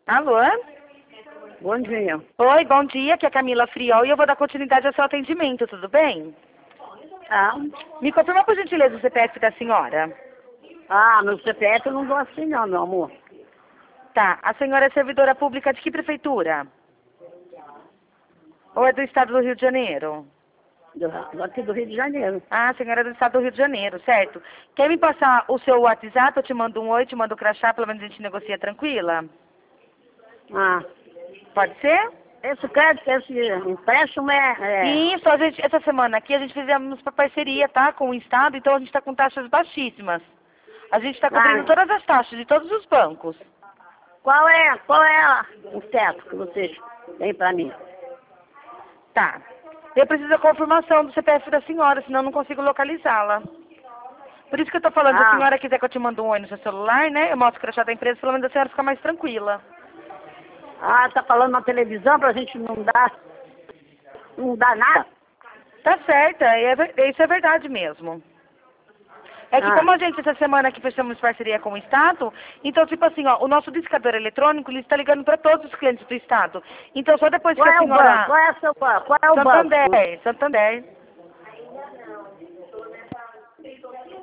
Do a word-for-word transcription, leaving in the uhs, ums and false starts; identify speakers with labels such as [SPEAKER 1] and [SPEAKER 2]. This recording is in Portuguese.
[SPEAKER 1] Alô?
[SPEAKER 2] Bom dia.
[SPEAKER 1] Oi, bom dia, aqui é a Camila Friol e eu vou dar continuidade ao seu atendimento, tudo bem?
[SPEAKER 2] Ah,
[SPEAKER 1] Me confirma por gentileza o C P F da senhora.
[SPEAKER 2] ah, meu C P F eu não dou assim não, meu amor.
[SPEAKER 1] Tá, a senhora é servidora pública de que prefeitura? Ou é do estado do Rio de Janeiro?
[SPEAKER 2] Do, aqui do Rio de Janeiro.
[SPEAKER 1] Ah, a senhora é do estado do Rio de Janeiro, certo. Quer me passar o seu WhatsApp? Eu te mando um oi, te mando um crachá, pelo menos a gente negocia tranquila?
[SPEAKER 2] Ah,
[SPEAKER 1] Pode ser?
[SPEAKER 2] esse crédito, esse empréstimo é... é
[SPEAKER 1] Isso, a gente, essa semana aqui a gente fizemos uma parceria, tá, com o estado, então a gente está com taxas baixíssimas. A gente está cobrindo
[SPEAKER 2] ah,
[SPEAKER 1] todas as taxas de todos os bancos.
[SPEAKER 2] qual é, qual é a- o teto que vocês têm pra mim?
[SPEAKER 1] Tá. Eu preciso da confirmação do C P F da senhora, senão eu não consigo localizá-la. Por isso que eu tô falando, se a
[SPEAKER 2] Ah,
[SPEAKER 1] senhora quiser que eu te mande um oi no seu celular, né? Eu mostro o crachá da empresa, pelo menos a senhora fica mais tranquila.
[SPEAKER 2] ah, tá falando na televisão pra gente não dar, não dar nada?
[SPEAKER 1] Tá certo, é, ver- isso é verdade mesmo. É que
[SPEAKER 2] Ah,
[SPEAKER 1] como a gente essa semana aqui fechamos parceria com o Estado, então tipo assim, ó, o nosso discador eletrônico, ele está ligando para todos os clientes do Estado. Então só depois que
[SPEAKER 2] qual
[SPEAKER 1] a
[SPEAKER 2] é o banco?
[SPEAKER 1] senhora...
[SPEAKER 2] Qual é o seu banco? Qual é o banco?
[SPEAKER 1] Santander, Santander.